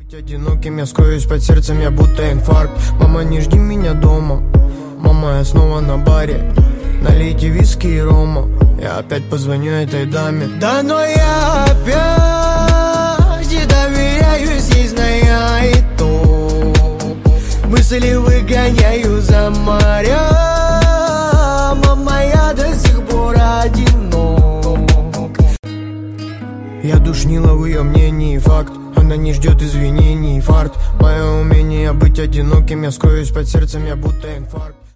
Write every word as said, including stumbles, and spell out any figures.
быть одиноким, я скроюсь под сердцем, я будто инфаркт. Мама, не жди меня дома, мама, я снова на баре. Налейте виски и рома, я опять позвоню этой даме. Да, но я опять не доверяюсь, ей зная и то. Мысли выгоняю за моря. Мама, я до сих пор одинок. Я душнила в ее мнении, факт. Она не ждет извинений, фарт. Мое умение быть одиноким, я скроюсь под сердцем, я будто инфаркт.